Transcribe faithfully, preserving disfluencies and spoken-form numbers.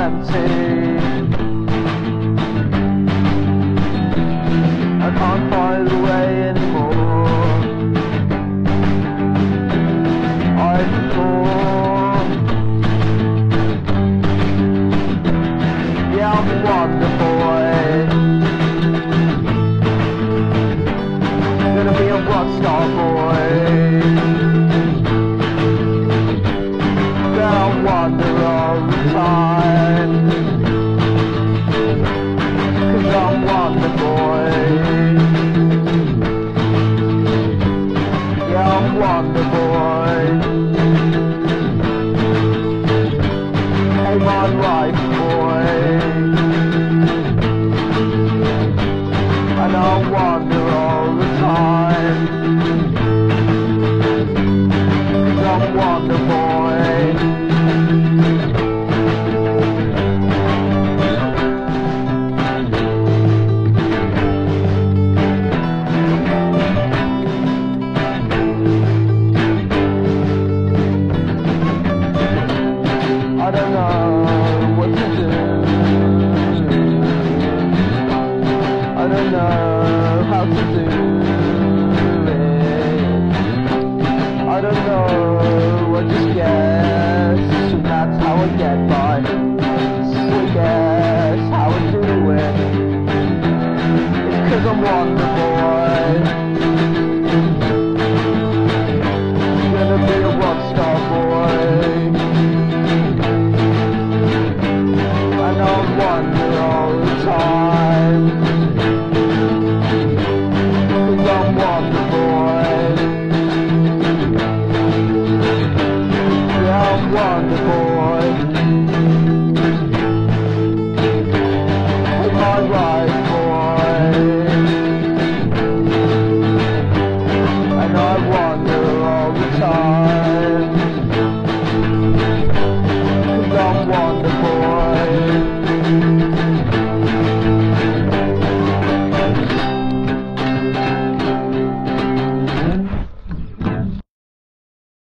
empty. I can't find a way anymore. I thought, yeah, I'm a wonder boy, gonna be a rock star boy. Then I'll wander all the time, 'cause I'm wonder boy. Yeah, I'm wonder boy. Hey, my life boy, and I'll wander all the time, 'cause I'm wonder boy. I don't know what to do. I don't know how to do it. I don't know, I just guess, and that's how I get by. So I guess how I do it. It's 'cause I'm wondering.